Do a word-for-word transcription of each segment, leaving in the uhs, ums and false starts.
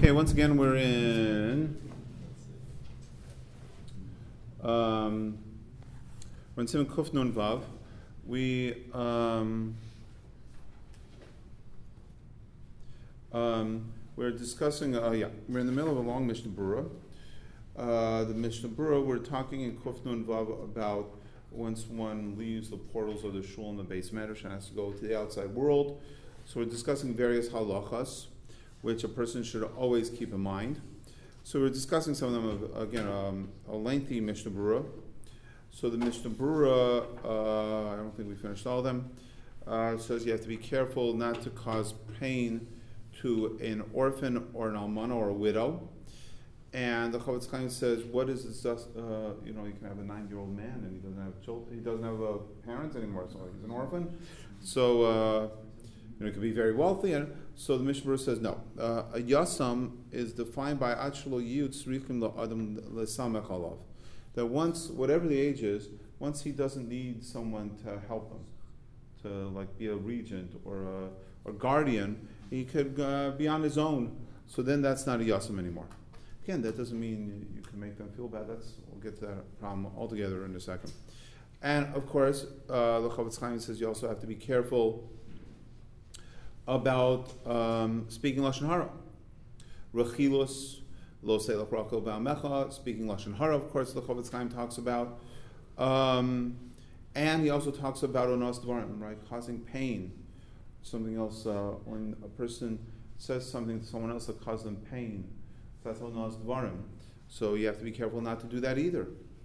Okay, once again we're in um, we're in Siman Kuf Nun Vav. We um, um, we're discussing. Uh, yeah, we're in the middle of a long Mishnah Berurah. Uh, the Mishnah Berurah, we're talking in Kuf Nun Vav about once one leaves the portals of the shul and the base medrash and has to go to the outside world. So we're discussing various halachas, which a person should always keep in mind. So we're discussing some of them, again, um, a lengthy Mishnah Berurah. So the Mishnah Berurah, uh, I don't think we finished all of them, uh, says you have to be careful not to cause pain to an orphan or an almana or a widow. And the Chofetz Chaim says, what is this, uh, you know, you can have a nine-year-old man and he doesn't have children, he doesn't have uh, parents anymore, so he's an orphan. So, uh, you know, he could be very wealthy. And so the Mishnah Berurah says, no. Uh, a yasam is defined by achshelo yud tzrichim la'adam lesamech alav. That once, whatever the age is, once he doesn't need someone to help him, to like be a regent or a or guardian, he could uh, be on his own. So then that's not a yasam anymore. Again, that doesn't mean you can make them feel bad. That's we'll get to that problem altogether in a second. And of course, uh, the Chofetz Chaim says you also have to be careful about um, speaking lashon hara. Rechilus lo seilach rachel ba'amecha. Speaking lashon hara, of course, the Chofetz Chaim talks about, um, and he also talks about onos dvarim, right, causing pain. Something else uh, when a person says something to someone else that causes them pain. That's onos dvarim. So you have to be careful not to do that either.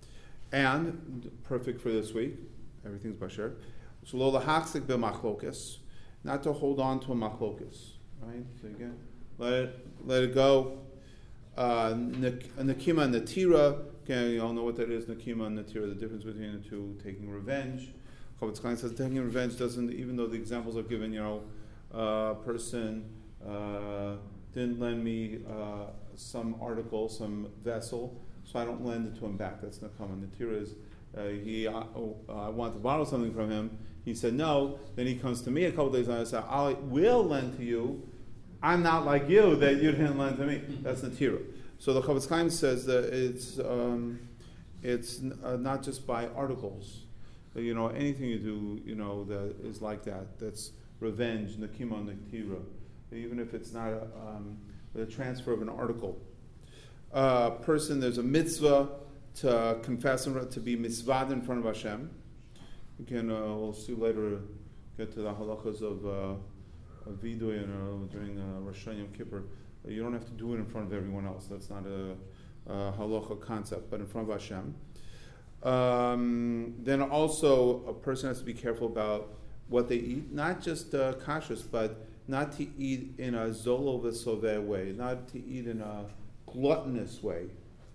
And perfect for this week, everything's basher. So lo lahachzik b'machlokas. Not to hold on to a machlokas, right? So again, let it let it go. Uh, Nakima and Natira, okay, you all know what that is. Nakima and Natira, the difference between the two. Taking revenge. Chofetz Chaim says taking revenge doesn't, even though the examples are given, you know, a uh, person uh, didn't lend me uh, some article, some vessel, so I don't lend it to him back. That's Nakima. Natira is uh, he. Uh, oh, uh, I want to borrow something from him. He said no. Then he comes to me a couple days later and says, I will lend to you. I'm not like you that you didn't lend to me. That's Natira. So the Chofetz Chaim says that it's um, it's uh, not just by articles. You know, anything you do, you know, that is like that. That's revenge, Nakima, Natira. Even if it's not a, um, a transfer of an article. A uh, person, there's a mitzvah to confess and to be mitzvah in front of Hashem. Again, uh, we'll see later, get to the halachas of, uh, of vidui and uh, during uh, Rosh Hashanah Yom Kippur. Uh, you don't have to do it in front of everyone else. That's not a, a halacha concept, but in front of Hashem. Um, then also, a person has to be careful about what they eat, not just uh, kashrus, but not to eat in a zolo v'soveh way, not to eat in a gluttonous way.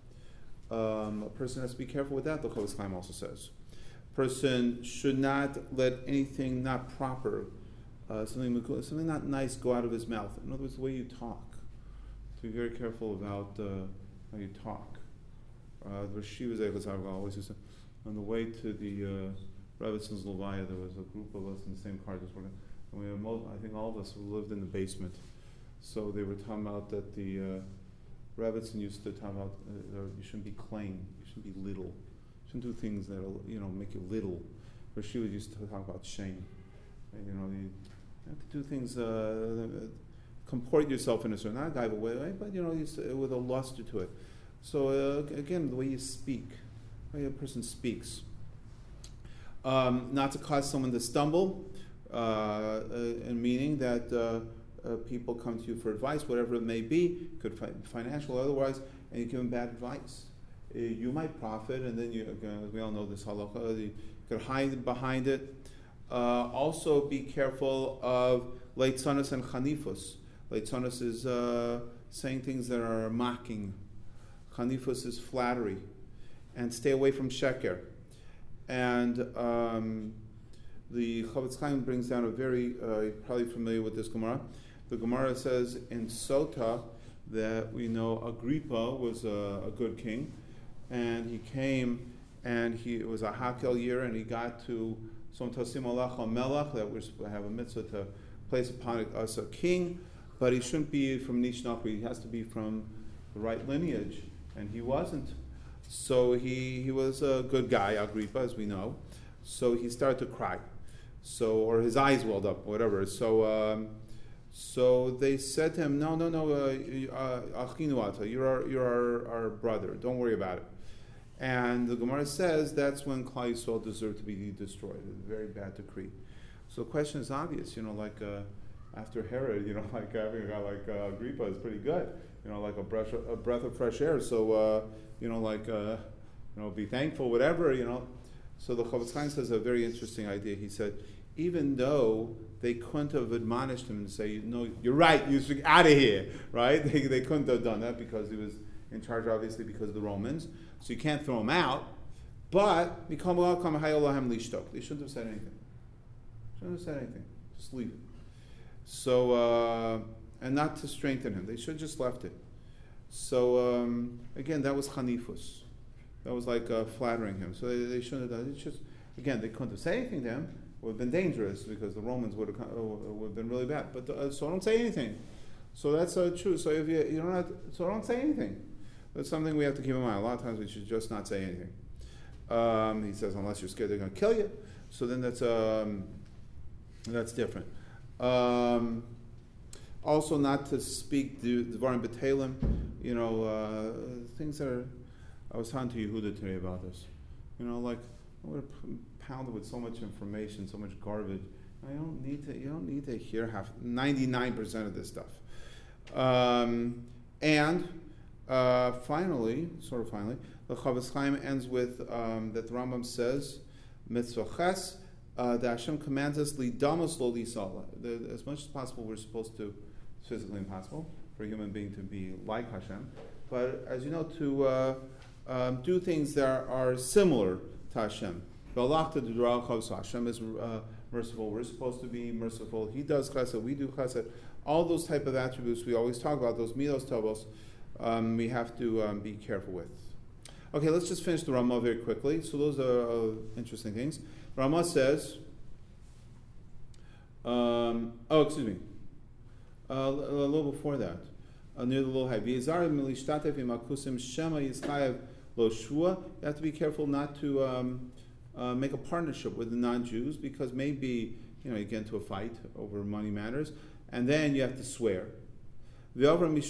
Um, a person has to be careful with that, the Chofetz Chaim also says. Person should not let anything not proper, uh, something something not nice go out of his mouth. In other words, the way you talk. To be very careful about uh, how you talk. Uh, the Rashiva Zeichel always used to, on the way to the uh, Rebbitzins Levaya, there was a group of us in the same car just working. And we were most, I think all of us lived in the basement. So they were talking about that the uh, Rebbitzin used to talk about uh, you shouldn't be claim, you shouldn't be little. Shouldn't do things that'll, you know, make you little. Where she would used to talk about shame. And, you know, you have to do things, uh, comport yourself in a certain, not a guy way, but, you know, with a luster to it. So, uh, again, the way you speak, the way a person speaks. Um, not to cause someone to stumble, uh, uh, in meaning that uh, uh, people come to you for advice, whatever it may be, could be financial or otherwise, and you give them bad advice. You might profit, and then you, uh, we all know this halakha, you could hide behind it. Uh, also be careful of leitzonos and chanifus. Leitzonos is uh, saying things that are mocking. Chanifus is flattery. And stay away from sheker. And um, the Chofetz Chaim brings down a very, uh, you're probably familiar with this Gemara. The Gemara says in Sota that we know Agrippa was a, a good king. And he came, and he it was a Hakel year, and he got to Som Tasim Alach Melach, that we have a mitzvah to place upon us a king. but he shouldn't be from Nish Nachri. He has to be from the right lineage, and he wasn't. So he, he was a good guy, Agrippa, as we know. So he started to cry. So, or his eyes welled up, whatever. So, um, so they said to him, no, no, no, Achinu Ata, you're, our, you're our, our brother. Don't worry about it. And the Gemara says that's when Klal Yisrael deserved to be destroyed. It's a very bad decree. So the question is obvious, you know, like uh, after Herod, you know, like having a guy like uh, Agrippa is pretty good, you know, like a breath, a breath of fresh air. So, uh, you know, like, uh, you know, be thankful, whatever, you know. So the Chofetz Chaim says a very interesting idea. He said, even though they couldn't have admonished him and say, no, you're right, you should get out of here, right? They, they couldn't have done that because he was in charge, obviously, because of the Romans. So you can't throw him out. But, they shouldn't have said anything. Shouldn't have said anything. Just leave it. So, uh, and not to strengthen him. They should have just left it. So, um, again, that was Hanifus. That was like uh, flattering him. So they, they shouldn't have done it. It's just, again, they couldn't have said anything to him. It would have been dangerous because the Romans would have, uh, would have been really bad. But uh, so don't say anything. So that's uh, true. So if you, you don't have to, so don't say anything. That's something we have to keep in mind. A lot of times we should just not say anything. Um, he says, unless you're scared they're going to kill you. So then that's um, that's different. Um, also, not to speak the Dvarim B'Teilim. You know, uh, things that are. I was talking to Yehuda today about this. You know, like we're pounded with so much information, so much garbage. I don't need to. You don't need to hear half ninety-nine percent of this stuff. Um, and uh, finally, sort of finally, the Chofetz Chaim ends with um, that the Rambam says, "Mitzvah ches." Uh, that Hashem commands us lidamos lo lisala. As much as possible, we're supposed to. It's physically impossible for a human being to be like Hashem, but as you know, to uh, um, do things that are, are similar to Hashem. Hashem is uh, merciful. We're supposed to be merciful. He does chesed. We do chesed. All those type of attributes we always talk about, those midos tovos, um, we have to um, be careful with. Okay, let's just finish the Ramah very quickly. So those are uh, interesting things. Ramah says, um, oh, excuse me, uh, a little before that, uh, near the little high. You have to be careful not to um, uh, make a partnership with the non-Jews because maybe you know you get into a fight over money matters, and then you have to swear. And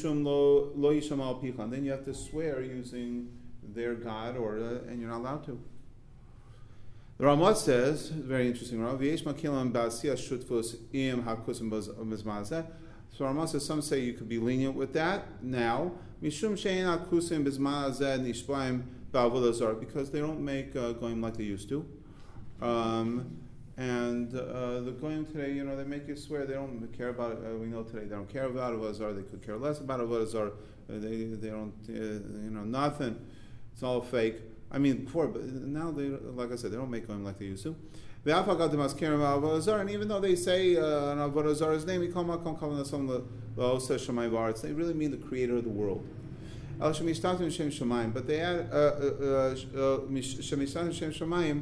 then you have to swear using their God, or uh, and you're not allowed to. The Ramah says, very interesting. So Ramah says, some say you could be lenient with that now, because they don't make uh, goyim like they used to. Um, and uh, the goyim today, you know, they make you swear they don't care about it. Uh, we know today they don't care about Avodah Zarah. They could care less about Avodah Zarah. They they don't, uh, you know, nothing. It's all fake. I mean, before, but now they, like I said, they don't make them like they used to. And even though they say uh, Avodah Zarah's name, they really mean the Creator of the world. But they add Shemishtan Shem Shemayim.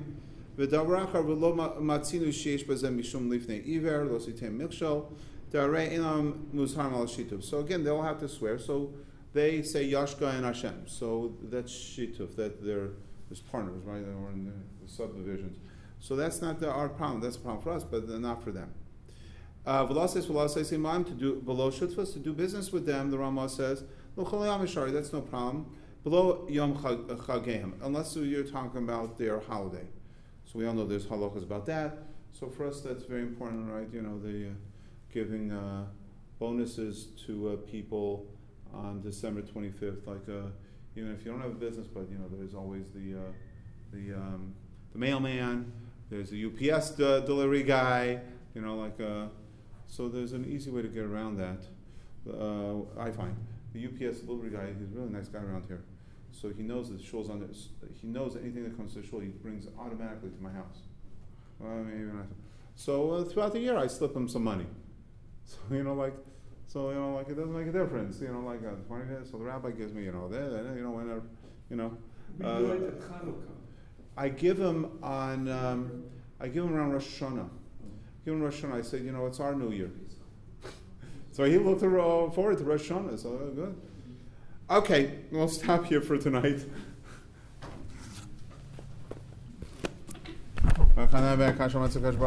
So again, they all have to swear. So they say Yashka and Hashem. So that's Shituf, that they're there's partners, right? Or in the, the subdivisions. So that's not the, our problem. That's a problem for us, but not for them. Uh, to do below shutfas, to do business with them, the Ramah says, that's no problem. Below Yom Chageim, unless you're talking about their holiday. So we all know there's halachas about that. So for us, that's very important, right? You know, the uh, giving uh, bonuses to uh, people on December twenty-fifth, like uh, even if you don't have a business, but you know, there's always the uh, the um, the mailman. There's a U P S de- delivery guy. You know, like uh, so. There's an easy way to get around that. Uh, I find the U P S delivery guy. He's a really nice guy around here. So he knows that shul's on this. He knows that anything that comes to the shul, he brings automatically to my house. Well, I mean, even I, so uh, throughout the year, I slip him some money. So you know, like, so you know, like it doesn't make a difference. You know, like uh, twenty days. So the rabbi gives me, you know, there, you know, whenever, you know. Uh, we do it at Chanukah. I give him on. Um, I give him around Rosh Hashanah. Give him Rosh Hashanah. I said, you know, it's our New Year. So he looked uh, forward to Rosh Hashanah. So uh, good. Okay, we'll stop here for tonight.